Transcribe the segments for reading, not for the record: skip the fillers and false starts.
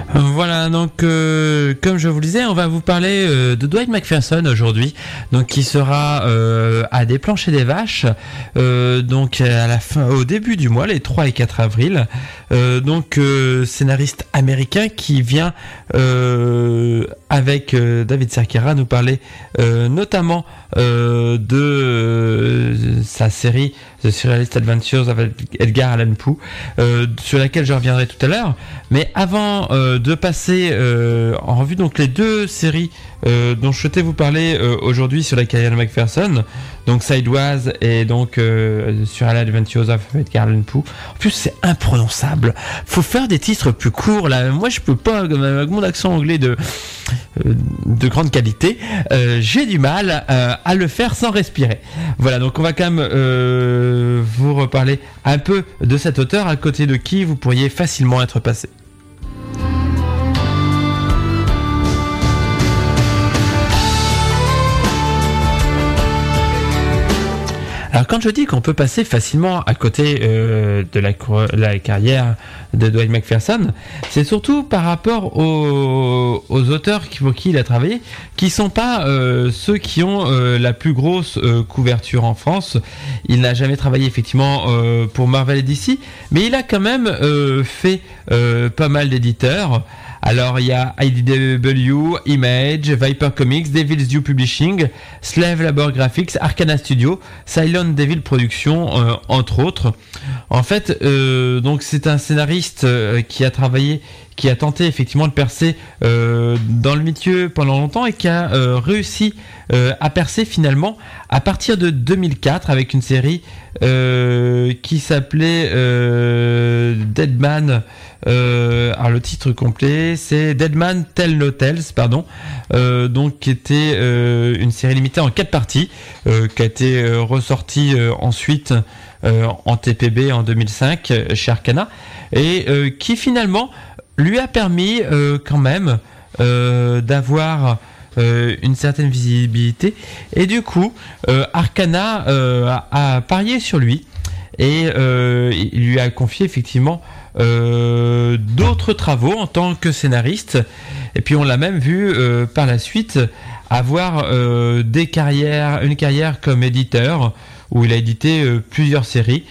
Voilà, donc comme je vous le disais, on va vous parler de Dwight McPherson aujourd'hui, donc qui sera à des planches et des vaches, donc à la fin, au début du mois, les 3 et 4 avril. Donc scénariste américain qui vient avec David Cerqueira nous parler notamment de sa série The Surrealist Adventures of Edgar Allan Poe, sur laquelle je reviendrai tout à l'heure. Mais avant de passer en revue donc les deux séries dont je souhaitais vous parler aujourd'hui sur la carrière de McPherson, donc Sideways et donc Surrealist Adventures of Edgar Allan Poe. En plus c'est imprononçable, faut faire des titres plus courts là. Moi je peux pas, avec mon accent anglais de grande qualité, j'ai du mal à le faire sans respirer. Voilà, donc on va quand même vous reparler un peu de cet auteur à côté de qui vous pourriez facilement être passé. Alors quand je dis qu'on peut passer facilement à côté de la carrière de Dwight McPherson, c'est surtout par rapport aux auteurs pour qui il a travaillé, qui sont pas ceux qui ont la plus grosse couverture en France. Il n'a jamais travaillé effectivement pour Marvel et DC, mais il a quand même fait pas mal d'éditeurs. Alors il y a IDW, Image, Viper Comics, Devil's Due Publishing, Slave Labor Graphics, Arcana Studio, Silent Devil Productions, entre autres. En fait, donc c'est un scénariste qui a travaillé, qui a tenté effectivement de percer dans le milieu pendant longtemps et qui a réussi à percer finalement à partir de 2004 avec une série qui s'appelait Deadman. Alors le titre complet c'est Deadman Tell No Tales, pardon, donc qui était une série limitée en 4 parties, qui a été ressortie ensuite en TPB en 2005 chez Arcana, et qui finalement lui a permis quand même d'avoir une certaine visibilité, et du coup Arcana a parié sur lui et il lui a confié effectivement d'autres travaux en tant que scénariste, et puis on l'a même vu par la suite avoir une carrière comme éditeur où il a édité plusieurs séries,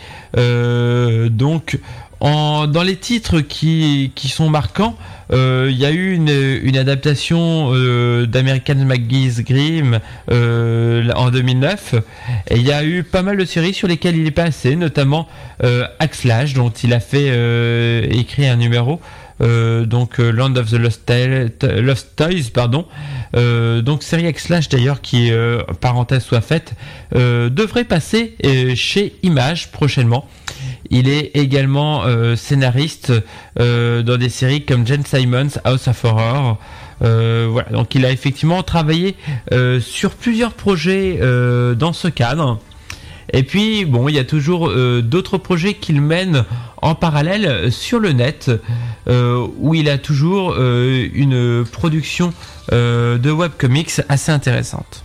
donc dans les titres qui sont marquants, il y a eu une adaptation d'American McGee's Grimm en 2009, et il y a eu pas mal de séries sur lesquelles il est passé, notamment Axlash, dont il a fait écrit un numéro, donc Land of the Lost Toys, pardon. Donc série Axlash d'ailleurs qui, parenthèse soit faite, devrait passer chez Image prochainement. Il est également scénariste dans des séries comme Jane Simon's House of Horror. Voilà, donc il a effectivement travaillé sur plusieurs projets dans ce cadre. Et puis bon, il y a toujours d'autres projets qu'il mène en parallèle sur le net, où il a toujours une production de webcomics assez intéressante.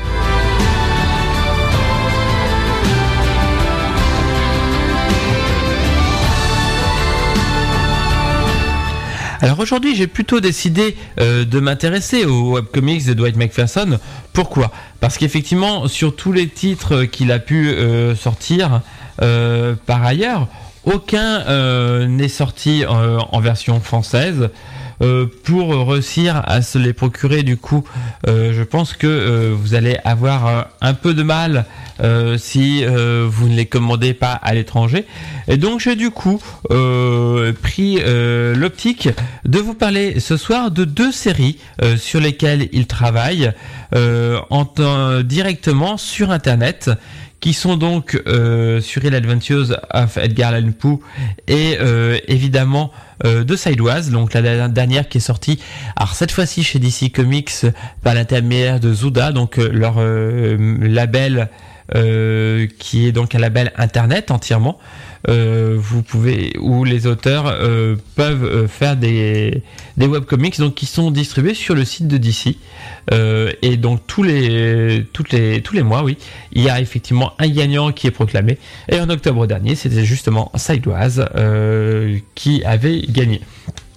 Alors aujourd'hui, j'ai plutôt décidé de m'intéresser aux webcomics de Dwight McPherson. Pourquoi ? Parce qu'effectivement, sur tous les titres qu'il a pu sortir par ailleurs, aucun n'est sorti en version française. Pour réussir à se les procurer, du coup, je pense que vous allez avoir un peu de mal si vous ne les commandez pas à l'étranger. Et donc j'ai du coup pris l'optique de vous parler ce soir de deux séries sur lesquelles il travaille directement sur Internet, qui sont donc Surreal Adventures of Edgar Allan Poe et évidemment de Sideways, donc la dernière qui est sortie, alors cette fois-ci chez DC Comics par l'intermédiaire de Zuda, donc leur label qui est donc un label internet entièrement, où les auteurs peuvent faire des webcomics, donc qui sont distribués sur le site de DC, et donc tous les mois, oui, il y a effectivement un gagnant qui est proclamé, et en octobre dernier c'était justement Sideways qui avait gagné.